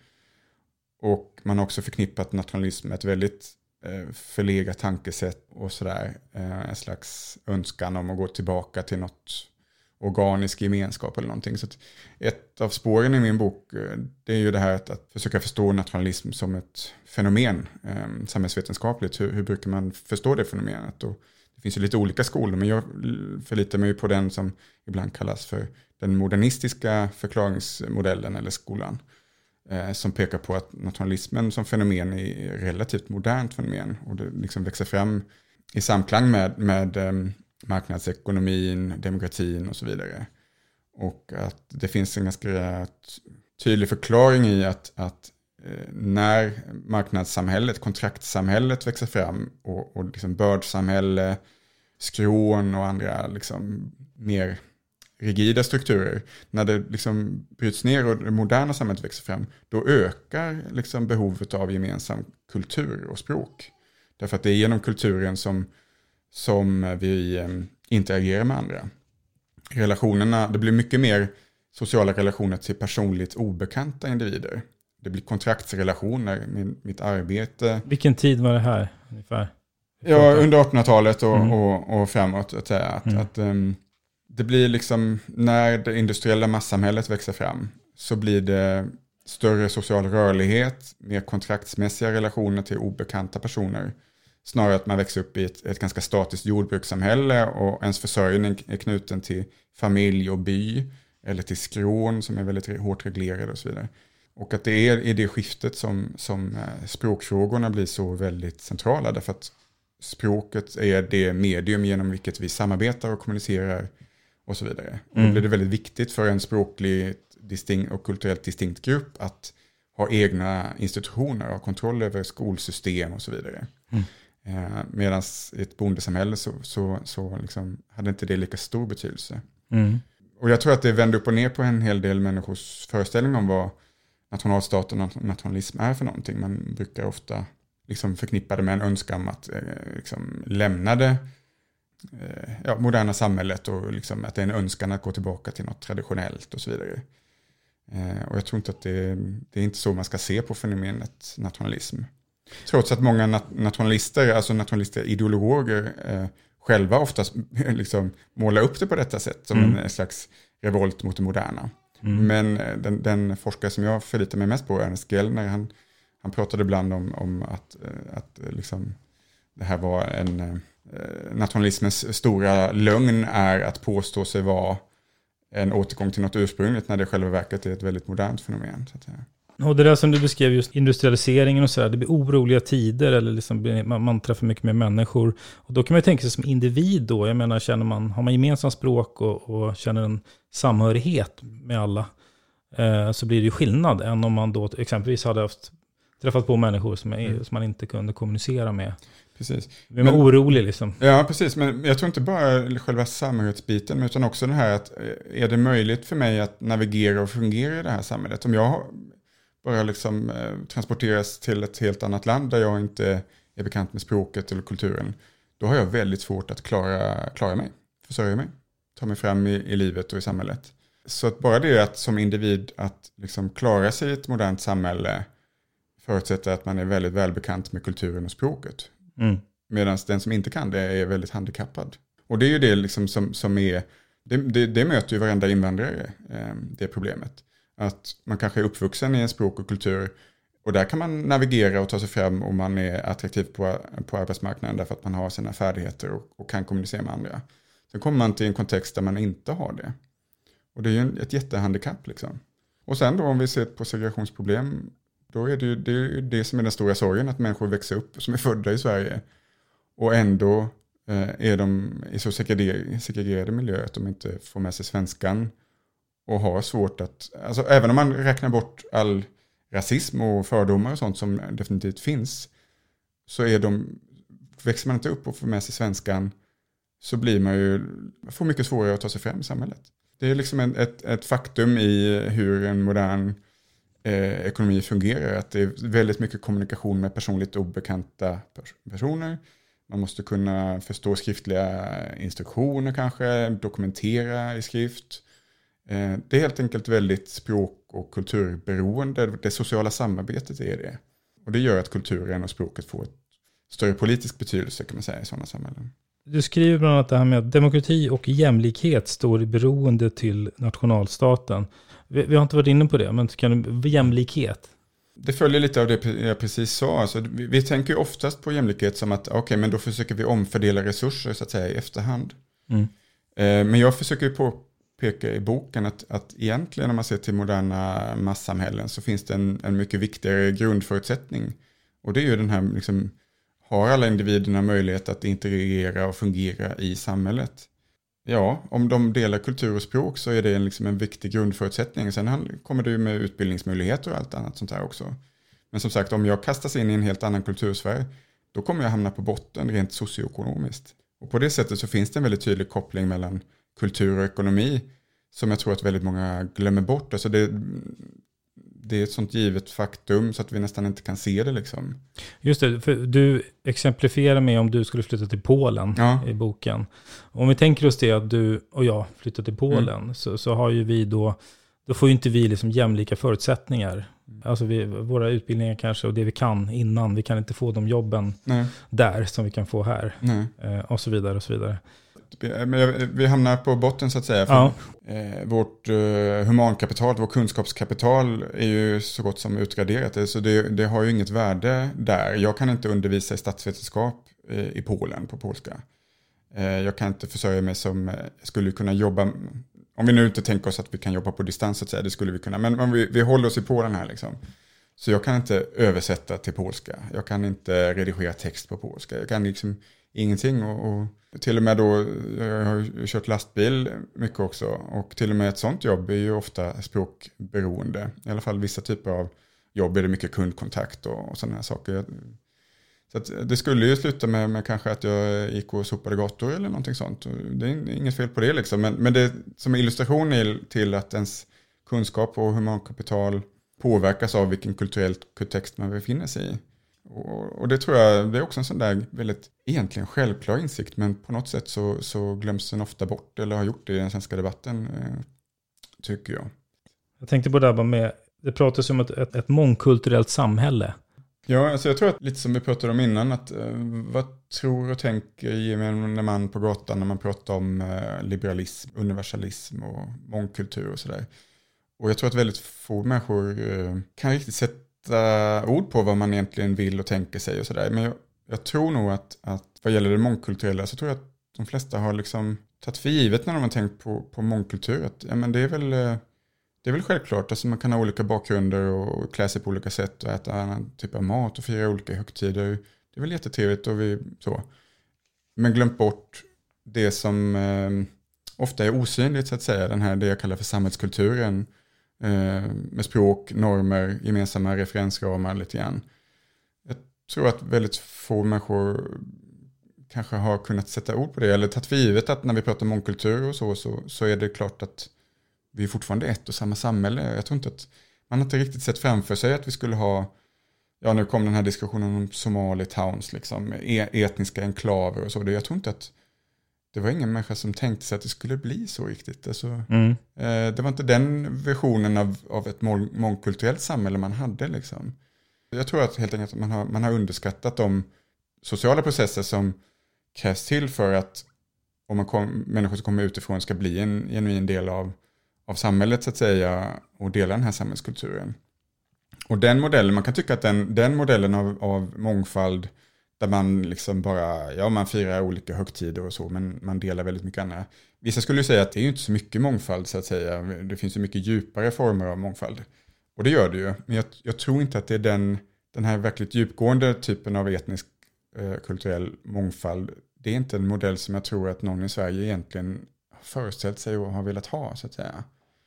Och man har också förknippat nationalism med ett väldigt eh, förlegat tankesätt och sådär. Eh, en slags önskan om att gå tillbaka till något organisk gemenskap eller någonting. Så att ett av spåren i min bok, eh, det är ju det här att, att försöka förstå nationalism som ett fenomen, eh, samhällsvetenskapligt. Hur, hur brukar man förstå det fenomenet? Och det finns ju lite olika skolor, men jag förlitar mig på den som ibland kallas för den modernistiska förklaringsmodellen eller skolan. Som pekar på att nationalismen som fenomen är ett relativt modernt fenomen. Och det liksom växer fram i samklang med, med um, marknadsekonomin, demokratin och så vidare. Och att det finns en ganska tydlig förklaring i att, att eh, när marknadssamhället, kontraktsamhället växer fram och, och liksom bördsamhälle, skrån och andra liksom mer rigida strukturer, när det liksom bryts ner och det moderna samhället växer fram, då ökar liksom behovet av gemensam kultur och språk. Därför att det är genom kulturen som, som vi eh, interagerar med andra. Relationerna, det blir mycket mer sociala relationer till personligt obekanta individer. Det blir kontraktsrelationer med mitt arbete.
Vilken tid var det här ungefär?
Ja, under artonhundratalet och, mm. och, och framåt. Att, att, mm. att, um, det blir liksom, när det industriella massamhället växer fram så blir det större social rörlighet, mer kontraktsmässiga relationer till obekanta personer. Snarare att man växer upp i ett, ett ganska statiskt jordbrukssamhälle och ens försörjning är knuten till familj och by eller till skrån som är väldigt hårt reglerade och så vidare. Och att det är i det skiftet som, som språkfrågorna blir så väldigt centrala, därför att språket är det medium genom vilket vi samarbetar och kommunicerar och så vidare. Mm. Då blir det väldigt viktigt för en språkligt distinkt och kulturellt distinkt grupp att ha egna institutioner, ha kontroll över skolsystem och så vidare. Mm. Eh, Medan i ett bondesamhälle så, så, så liksom hade inte det lika stor betydelse. Mm. Och jag tror att det vänder upp och ner på en hel del människors föreställning om vad nationalstat och nationalism är för någonting. Man brukar ofta liksom förknippa det med en önskan att eh, liksom lämna det eh, ja, moderna samhället och liksom att det är en önskan att gå tillbaka till något traditionellt och så vidare. Eh, och jag tror inte att det, det är inte så man ska se på fenomenet nationalism. Trots att många nat- nationalister, alltså nationalister ideologer eh, själva oftast liksom målar upp det på detta sätt som mm. en slags revolt mot det moderna. Mm. Men den, den forskare som jag förlitar mig mest på, Ernest Gellner, han, han pratade ibland om, om att, att liksom det här var en eh, nationalismens stora lögn är att påstå sig vara en återgång till något ursprungligt när det själva verket är ett väldigt modernt fenomen. Så att säga.
Och det där som du beskrev, just industrialiseringen och så där, det blir oroliga tider eller liksom man, man träffar mycket mer människor. Och då kan man ju tänka sig som individ då, jag menar, känner man, har man gemensamt språk och, och känner en samhörighet med alla, eh, så blir det ju skillnad än om man då exempelvis hade haft, träffat på människor som, är, mm. som man inte kunde kommunicera med.
Precis.
Vi är orolig liksom.
Ja, precis. Men jag tror inte bara själva samhörighetsbiten, utan också det här att är det möjligt för mig att navigera och fungera i det här samhället? Om jag bara liksom eh, transporteras till ett helt annat land där jag inte är bekant med språket eller kulturen, då har jag väldigt svårt att klara, klara mig, försörja mig, ta mig fram i, i livet och i samhället. Så att bara det att som individ att liksom klara sig i ett modernt samhälle förutsätter att man är väldigt välbekant med kulturen och språket. Mm. Medan den som inte kan det är väldigt handikappad. Och det är ju det liksom som, som är, det, det, det möter ju varenda invandrare, eh, det problemet. Att man kanske är uppvuxen i en språk och kultur och där kan man navigera och ta sig fram om man är attraktiv på, på arbetsmarknaden därför att man har sina färdigheter och, och kan kommunicera med andra. Sen kommer man till en kontext där man inte har det. Och det är ju en, ett jättehandikapp liksom. Och sen då om vi ser på segregationsproblem, då är det ju det, är ju det som är den stora sorgen, att människor växer upp som är födda i Sverige och ändå eh, är de i så segregerade, segregerade miljöer att de inte får med sig svenskan och har svårt att, alltså även om man räknar bort all rasism och fördomar och sånt som definitivt finns, så är de, växer man inte upp och får med sig svenskan så blir man ju, får mycket svårare att ta sig fram i samhället. Det är liksom en, ett, ett faktum i hur en modern eh, ekonomi fungerar, att det är väldigt mycket kommunikation med personligt obekanta pers- personer. Man måste kunna förstå skriftliga instruktioner kanske, dokumentera i skrift. Eh, det är helt enkelt väldigt språk- och kulturberoende. Det sociala samarbetet är det. Och det gör att kulturen och språket får ett större politisk betydelse kan man säga i sådana samhällen. Du skriver bland annat det här med att demokrati och jämlikhet står i beroende till nationalstaten. Vi, vi har inte varit inne på det, men kan du, jämlikhet? Det följer lite av det jag precis sa. Alltså, vi, vi tänker ju oftast på jämlikhet som att okej, okay, men då försöker vi omfördela resurser så att säga i efterhand. Mm. Eh, men jag försöker ju påpeka i boken att, att egentligen när man ser till moderna massamhällen så finns det en, en mycket viktigare grundförutsättning. Och det är ju den här liksom, har alla individerna möjlighet att integrera och fungera i samhället? Ja, om de delar kultur och språk så är det en, liksom en viktig grundförutsättning. Sen kommer det ju med utbildningsmöjligheter och allt annat sånt här också. Men som sagt, om jag kastas in i en helt annan kultursfär, då kommer jag hamna på botten rent socioekonomiskt. Och på det sättet så finns det en väldigt tydlig koppling mellan kultur och ekonomi som jag tror att väldigt många glömmer bort. Alltså det, det är ett sånt givet faktum så att vi nästan inte kan se det liksom. Just det, för du exemplifierar med om du skulle flytta till Polen ja. i boken. Om vi tänker oss det att du och jag flyttar till Polen mm. så, så har ju vi då, då får ju inte vi liksom jämlika förutsättningar. Mm. Alltså vi, våra utbildningar kanske och det vi kan innan, vi kan inte få de jobben Nej. där som vi kan få här. Eh, och så vidare och så vidare. Vi hamnar på botten så att säga. För ja. eh, vårt eh, humankapital, vårt kunskapskapital är ju så gott som utraderat. Så det, det har ju inget värde där. Jag kan inte undervisa i statsvetenskap eh, i Polen på polska. Eh, jag kan inte försörja mig som eh, skulle kunna jobba, om vi nu inte tänker oss att vi kan jobba på distans så att säga, det skulle vi kunna. Men om vi, vi håller oss i Polen här liksom. Så jag kan inte översätta till polska. Jag kan inte redigera text på polska. Jag kan liksom ingenting och, och till och med då, jag har kört lastbil mycket också och till och med ett sånt jobb är ju ofta språkberoende. I alla fall vissa typer av jobb är det mycket kundkontakt och, och sådana här saker. Så att det skulle ju sluta med, med kanske att jag gick och sopade gator eller någonting sånt. Det är inget fel på det liksom. Men, men det som illustration är till att ens kunskap och humankapital påverkas av vilken kulturell kontext man befinner sig i. Och, och det tror jag, det är också en sån där väldigt egentligen självklar insikt, men på något sätt så, så glöms den ofta bort eller har gjort det i den svenska debatten, eh, tycker jag. Jag tänkte på det här med, det pratas om ett, ett, ett mångkulturellt samhälle. Ja, alltså jag tror att lite som vi pratade om innan, att eh, vad tror och tänker gemene man på gatan när man pratar om eh, liberalism, universalism och mångkultur och sådär. Och jag tror att väldigt få människor eh, kan riktigt sätta ord på vad man egentligen vill och tänker sig och sådär. Men jag, Jag tror nog att, att vad gäller det mångkulturella så tror jag att de flesta har liksom tagit för givet när de har tänkt på, på mångkultur. Att, ja, men det, är väl, det är väl självklart. Alltså man kan ha olika bakgrunder och klä sig på olika sätt och äta annan typ av mat och fira olika högtider. Det är väl jättetrevligt och vi, så. Men glömt bort det som eh, ofta är osynligt så att säga. Den här, det jag kallar för samhällskulturen. Eh, med språk, normer, gemensamma referensramar lite grann. Jag tror att väldigt få människor kanske har kunnat sätta ord på det. Eller tagit för givet att när vi pratar mångkultur och så, så, så är det klart att vi är fortfarande ett och samma samhälle. Jag tror inte att man har inte riktigt sett framför sig att vi skulle ha, ja nu kom den här diskussionen om Somali towns, liksom, etniska enklaver och så. Jag tror inte att det var ingen människa som tänkte sig att det skulle bli så riktigt. Alltså, mm. eh, det var inte den versionen av, av ett mång, mångkulturellt samhälle man hade. Liksom. Jag tror att helt enkelt man har, man har underskattat de sociala processer som krävs till för att om man kom, människor som kommer utifrån ska bli en genuin del av, av samhället så att säga och dela den här samhällskulturen. Och den modellen, man kan tycka att den, den modellen av, av mångfald där man liksom bara, ja man firar olika högtider och så, men man delar väldigt mycket annat. Vissa skulle ju säga att det är ju inte så mycket mångfald så att säga. Det finns ju mycket djupare former av mångfald. Och det gör det ju. Men jag, jag tror inte att det är den, den här verkligt djupgående typen av etnisk eh, kulturell mångfald. Det är inte en modell som jag tror att någon i Sverige egentligen har föreställt sig och har velat ha så att säga.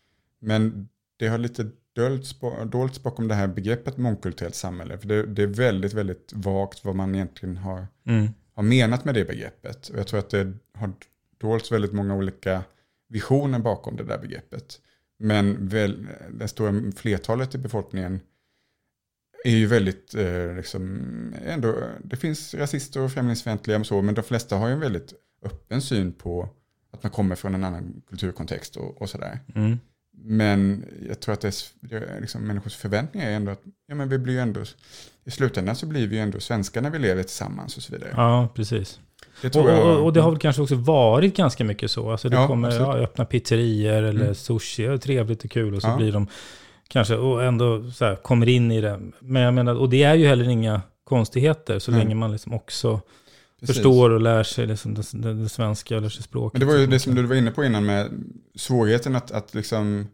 Men det har lite dolts, dolts bakom det här begreppet mångkulturellt samhälle. För det, det är väldigt, väldigt vagt vad man egentligen har, mm. har menat med det begreppet. Och jag tror att det har dolts väldigt många olika visioner bakom det där begreppet. Men väl, det stora flertalet i befolkningen är ju väldigt, eh, liksom, ändå, det finns rasister och främlingsfientliga och så, men de flesta har ju en väldigt öppen syn på att man kommer från en annan kulturkontext och, och sådär. Mm. Men jag tror att det är, det är liksom, människors förväntningar är ändå att ja, men vi blir ju ändå, i slutändan så blir vi ju ändå svenskar när vi lever tillsammans och så vidare.
Ja, precis.
Det tror
och,
jag,
och, och det har väl kanske också varit ganska mycket så. Alltså det
ja,
kommer ja, öppna pizzerior eller mm. sushi, och trevligt och kul och så ja. blir de kanske och ändå så här, kommer in i det. Men jag menar, och det är ju heller inga konstigheter så mm. länge man liksom också Precis. förstår och lär sig liksom det, det, det svenska och lär sig språket.
Men det var ju det som du var inne på innan med svårigheten att, att liksom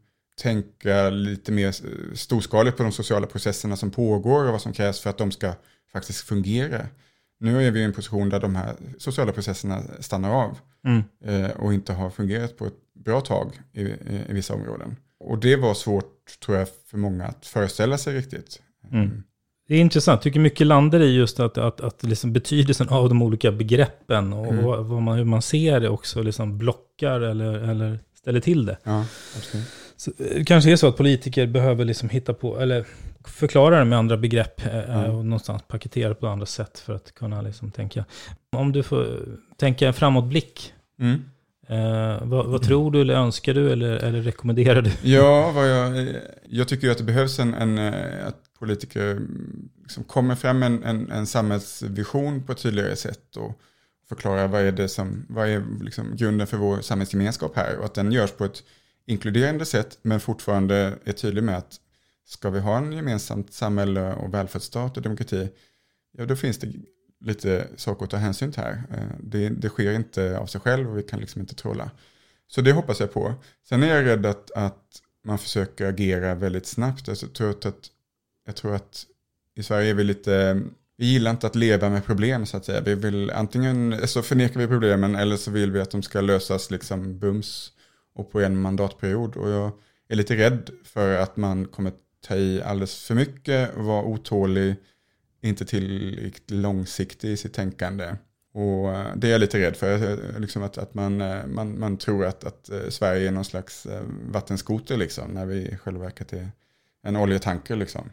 tänka lite mer storskaligt på de sociala processerna som pågår och vad som krävs för att de ska faktiskt fungera. Nu är vi i en position där de här sociala processerna stannar av mm. eh, och inte har fungerat på ett bra tag i, i, i vissa områden. Och det var svårt, tror jag, för många att föreställa sig riktigt. Mm.
Mm. Det är intressant. Jag tycker mycket landar i just att, att, att liksom betydelsen av de olika begreppen och mm. vad man, hur man ser det också liksom blockar eller, eller ställer till det.
Ja, absolut.
Så, det kanske är så att politiker behöver liksom hitta på eller förklara det med andra begrepp mm. och någonstans paketera på andra sätt för att kunna liksom tänka. Om du får tänka en framåtblick, mm. eh, vad, vad tror du eller önskar du eller, eller rekommenderar du?
Ja, vad jag, jag tycker ju att det behövs en, en att politiker liksom kommer fram en, en, en samhällsvision på ett tydligare sätt och förklara vad är det som, vad är liksom grunden för vår samhällsgemenskap här och att den görs på ett inkluderande sätt men fortfarande är tydlig med att ska vi ha en gemensamt samhälle och välfärdsstat och demokrati, ja då finns det lite saker att ta hänsyn till här. Det, det sker inte av sig själv och vi kan liksom inte trolla. Så det hoppas jag på. Sen är jag rädd att, att man försöker agera väldigt snabbt. Alltså, jag, tror att, jag tror att i Sverige är vi lite, vi gillar inte att leva med problem så att säga. Vi vill antingen så förnekar vi problemen eller så vill vi att de ska lösas liksom bums och på en mandatperiod. Och jag är lite rädd för att man kommer ta i alldeles för mycket och vara otålig, inte tillräckligt långsiktig i sitt tänkande. Och det är jag lite rädd för, liksom att, att man, man, man tror att, att Sverige är någon slags vattenskoter liksom, när vi i själva verket är en oljetanker liksom.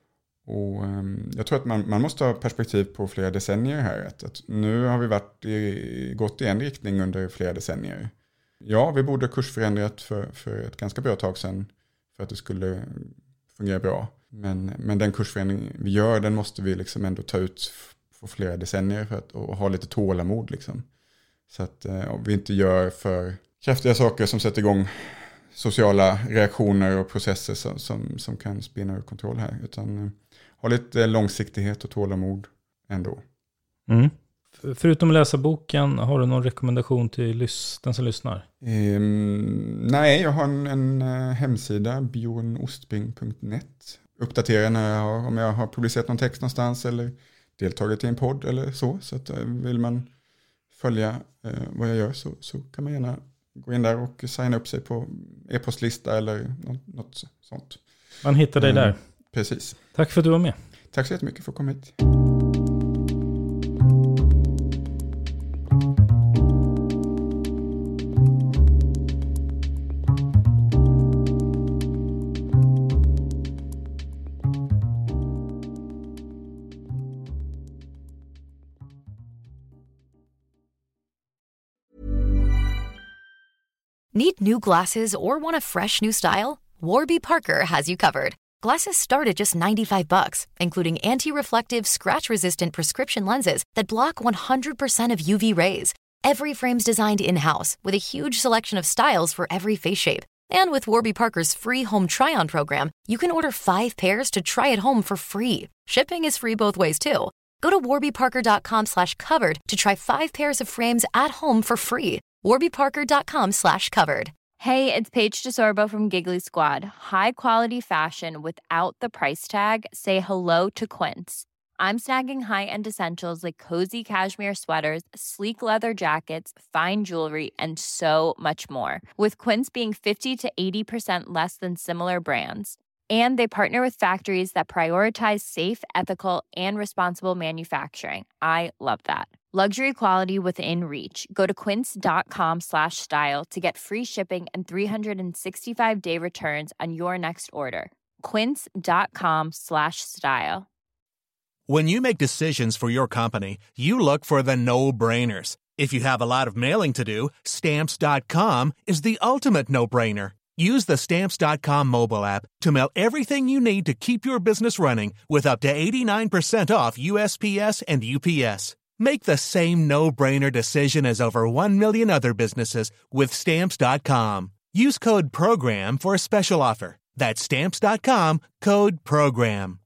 Och jag tror att man, man måste ha perspektiv på flera decennier här. Att, att nu har vi varit i, gått i en riktning under flera decennier. Ja, vi borde kursförändrat för, för ett ganska bra tag sedan för att det skulle fungera bra. Men, men den kursförändring vi gör, den måste vi liksom ändå ta ut för flera decennier för att och ha lite tålamod. Liksom. Så att eh, vi inte gör för kraftiga saker som sätter igång sociala reaktioner och processer som, som, som kan spinna ur kontroll här. Utan eh, ha lite långsiktighet och tålamod ändå.
Mm. Förutom att läsa boken, har du någon rekommendation till lys- den som lyssnar?
Um, nej, jag har en, en uh, hemsida, bjorn ostbring punkt net. Uppdaterar när jag har, om jag har publicerat någon text någonstans eller deltagit i en podd eller så. Så att, uh, vill man följa uh, vad jag gör så, så kan man gärna gå in där och signa upp sig på e-postlista eller något, något sånt.
Man hittar dig um, där.
Precis.
Tack för att du var med.
Tack så jättemycket för att komma hit.
Need new glasses or want a fresh new style? Warby Parker has you covered. Glasses start at just ninety-five bucks, including anti-reflective, scratch-resistant prescription lenses that block one hundred percent of U V rays. Every frame's designed in-house with a huge selection of styles for every face shape. And with Warby Parker's free home try-on program, you can order five pairs to try at home for free. Shipping is free both ways too. Go to warbyparker.com slash covered to try five pairs of frames at home for free. warbyparker.com slash covered.
Hey, it's Paige DeSorbo from Giggly Squad. High quality fashion without the price tag. Say hello to Quince. I'm snagging high-end essentials like cozy cashmere sweaters, sleek leather jackets, fine jewelry, and so much more. With Quince being fifty to eighty percent less than similar brands. And they partner with factories that prioritize safe, ethical, and responsible manufacturing. I love that. Luxury quality within reach. Go to quince.com slash style to get free shipping and three sixty-five day returns on your next order. Quince.com slash style.
When you make decisions for your company, you look for the no-brainers. If you have a lot of mailing to do, Stamps dot com is the ultimate no-brainer. Use the Stamps dot com mobile app to mail everything you need to keep your business running with up to eighty-nine percent off U S P S and U P S. Make the same no-brainer decision as over one million other businesses with Stamps dot com. Use code PROGRAM for a special offer. That's Stamps dot com, code PROGRAM.